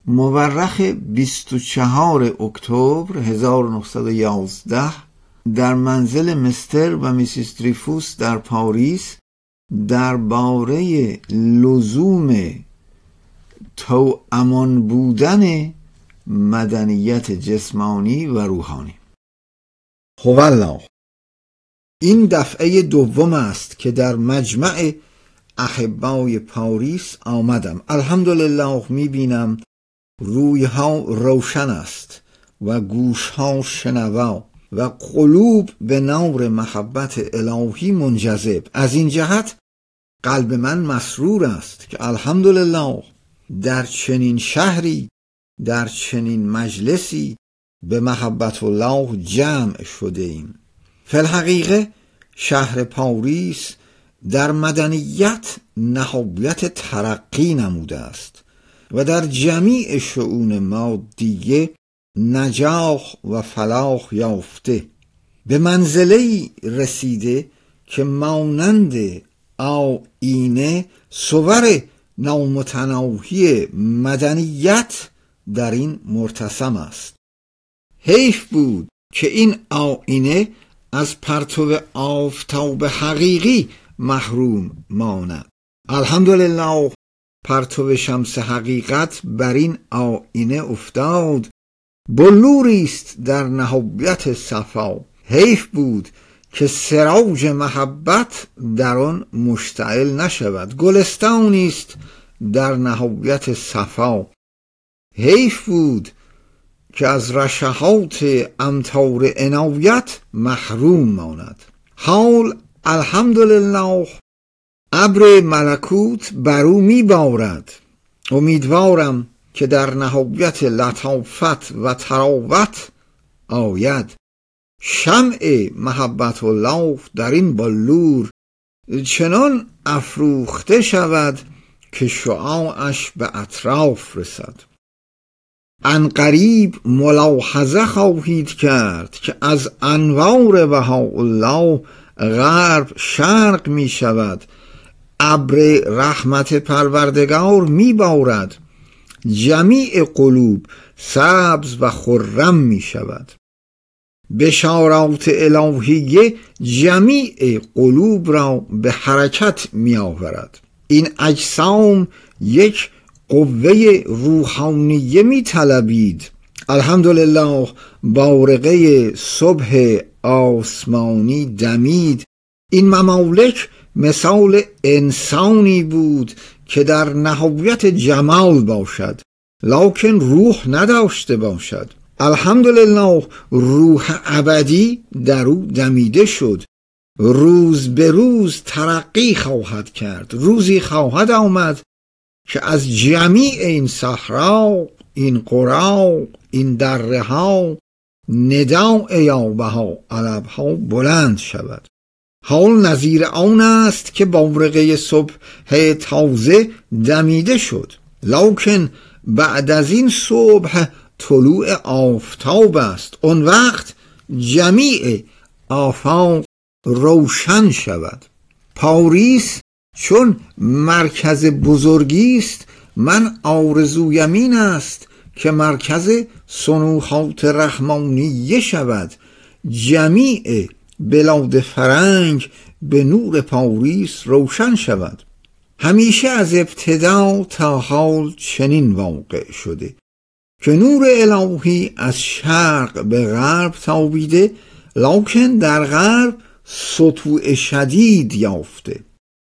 مورخ 24 اکتبر 1911 در منزل مستر و میسیس دریفوس در پاریس درباره لزوم توامان بودن مدنیت جسمانی و روحانی. هوالله، این دفعه دوم است که در مجمع احبای پاریس آمدم. الحمدلله میبینم رویها روشن است و گوشها شنوا و قلوب به نور محبت الهی منجذب. از این جهت قلب من مسرور است که الحمدلله در چنین شهری، در چنین مجلسی به محبت الله جمع شده ایم. فی الحقیقه شهر پاریس در مدنیت نهایت ترقی نموده است و در جمیع شؤون مادیه نجاح و فلاح یافته. به منزله‌ای رسیده که مانند آینه صور نامتناهی مدنیت در این مرتسم است. حیف بود که این آینه از پرتو آفتاب حقیقی محروم ماند. الحمدلله پرتو شمس حقیقت بر این آینه افتاد، بلوری است در نهایت صفا. حیف بود که سراج محبت در آن مشتعل نشود. گلستانی است در نهایت صفا. حیف بود که از رشحات امطار عنایت محروم ماند. حال الحمدلله ابر ملکوت بر او میبارد. امیدوارم که در نهایت لطافت و تراوت آید. شمع محبت الله در این بلور چنان افروخته شود که شعاعش به اطراف رسد. عنقریب ملاحظه خواهید کرد که از انوار بهاءالله غرب شرق می شود، ابر رحمت پروردگار می بارد، جمیع قلوب سبز و خرم می شود. بشارات الهیه جمیع قلوب را به حرکت می آورد. این اجسام یک قوه روحانیه می طلبید. الحمدلله بارقه صبح آسمانی دمید. این ممالک مثال انسانی بود که در نهایت جمال باشد لکن روح نداشته باشد. الحمدلله روح ابدی در او دمیده شد. روز به روز ترقی خواهد کرد. روزی خواهد آمد که از جمیع این صحرا، این قرا، این دره ها نداء یا بها علبها بلند شود. حال نظیر آن است که بارقه صبح تازه دمیده شد، لکن بعد از این صبح طلوع آفتاب است. اون وقت جمیع آفاق روشن شود. پاریس چون مرکز بزرگی است، من آرزویم این است که مرکز صنوحات رحمانیه شود. جمیع بلاد فرنگ به نور پاریس روشن شود. همیشه از ابتدا تا حال چنین واقع شده که نور الهی از شرق به غرب تابیده، لکن در غرب سطوع شدید یافته.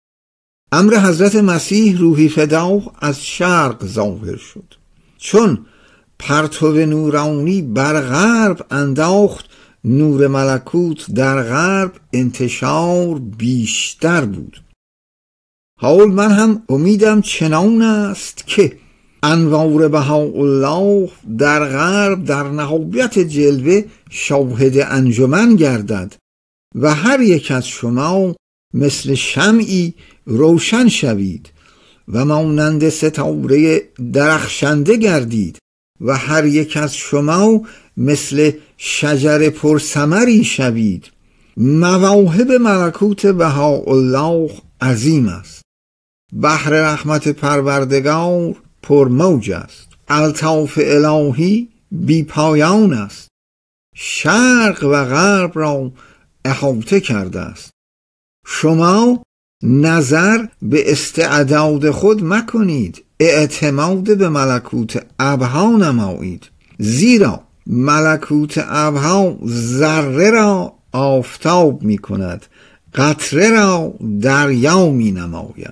امر حضرت مسیح روحی فدا از شرق ظاهر شد. چون پرتو نورانی بر غرب انداخت، نور ملکوت در غرب انتشار بیشتر بود. حال من هم امیدم چنان است که انوار بهاءالله در غرب در نهایت جلوه شاهد انجمن گردد و هر یک از شما مثل شمعی روشن شوید و مانند ستاره درخشنده گردید و هر یک از شما مثل شجر پرثمری شوید. مواهب ملکوت بهاءالله عظیم است. بحر رحمت پروردگار پرموج است. الطاف الهی بی پایان است، شرق و غرب را احاطه کرده است. شما نظر به استعداد خود مکنید، اعتماد به ملکوت ابها نمایید، زیرا ملکوت ابها ذره را آفتاب می کند، قطره را دریا می نماید،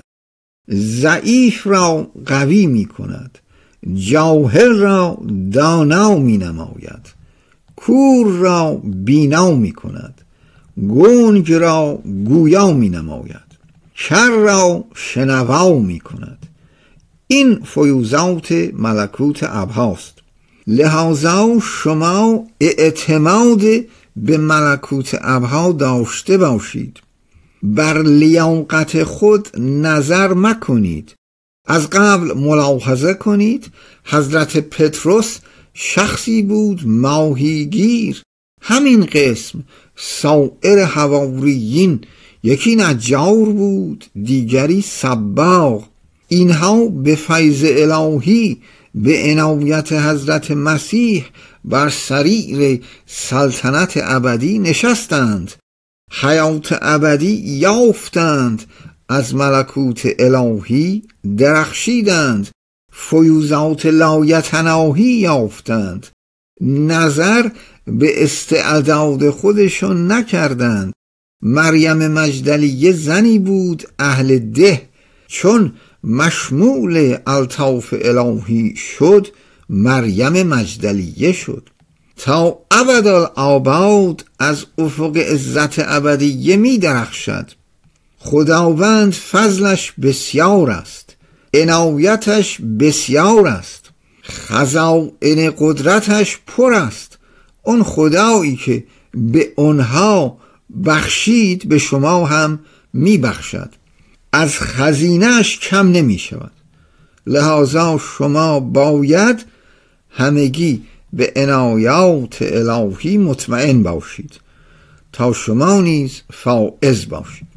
ضعیف را قوی می کند، جاهل را دانا می نماید، کور را بینا می کند، گنگ را گویا می نماید، کر را شنوا می کند. این فیوزات ملکوت ابهاست. لذا شما اعتماد به ملکوت ابها داشته باشید، بر لیاقت خود نظر مکنید. از قبل ملاحظه کنید حضرت پتروس شخصی بود ماهیگیر، همین قسم سایر حواریین، یکی نجار بود دیگری سباغ. اینها به فیض الهی به عنایت حضرت مسیح بر سریر سلطنت ابدی نشستند، حیات ابدی یافتند، از ملکوت الهی درخشیدند، فیوزات لایتناهی یافتند، نظر به استعداد خودشون نکردند. مریم مجدلیه زنی بود اهل ده، چون مشمول الطاف الهی شد مریم مجدلیه شد. تا ابدالآباد از افق عزت ابدیه می درخشد. خداوند فضلش بسیار است، عنایتش بسیار است، خزائن قدرتش پر است. اون خدایی که به اونها بخشید به شما هم می بخشد، از خزینه‌اش کم نمی شود. لذا شما باید همگی به عنایات الهی مطمئن باشید تا شما نیز فائز باشید.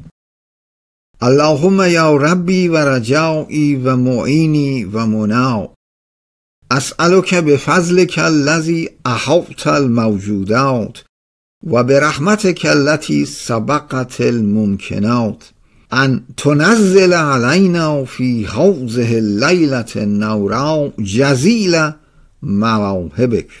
اللهم یا ربی و رجایی و معینی و منا، اسألک بفضلک الذی احاط الموجودات و برحمتک التي سبقت الممکنات ان تنزل علینا فی هذه اللیلة النوراء جزیل مواهبک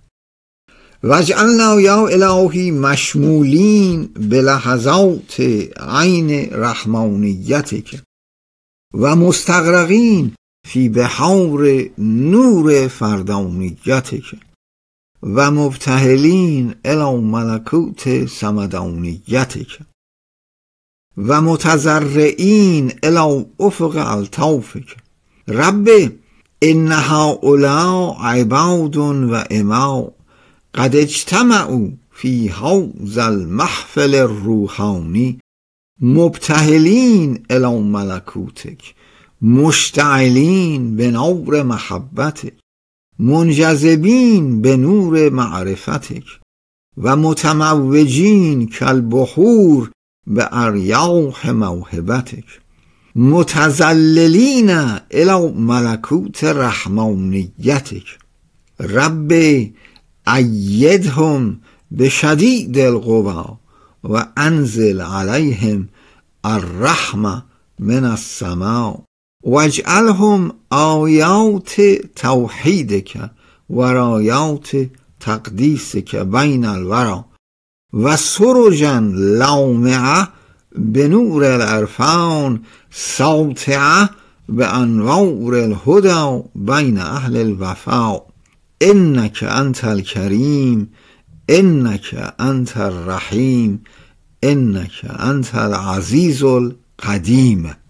واجعلنا یا الهی مشمولین به لحظات عین رحمانیتک و مستغرقین فی بحار نور فردانیتک و مبتهلین الی ملکوت صمدانیتک و متضرعین الی افق الطافک. رب ان هؤلاء عباد و اماء قد اجتمعوا فی هذا المحفل الروحانی مبتهلین الی ملکوتک مشتعلین به نور محبتک منجذبین به نور معرفتک و متموجین کالبحور به اریاح موهبتک متذللین الی ملکوت رحمانیتک. رب ایدهم بشدید القوا و انزل علیهم الرحمه من السماء واجعلهم آیات توحیدک و رایات تقدیسک بین الورى و سرجا لامعه به نور العرفان ساطعه به انوار الهدى بین اهل الوفا. انک انت الکریم، انک انت الرحیم، انک انت العزیز القدیم.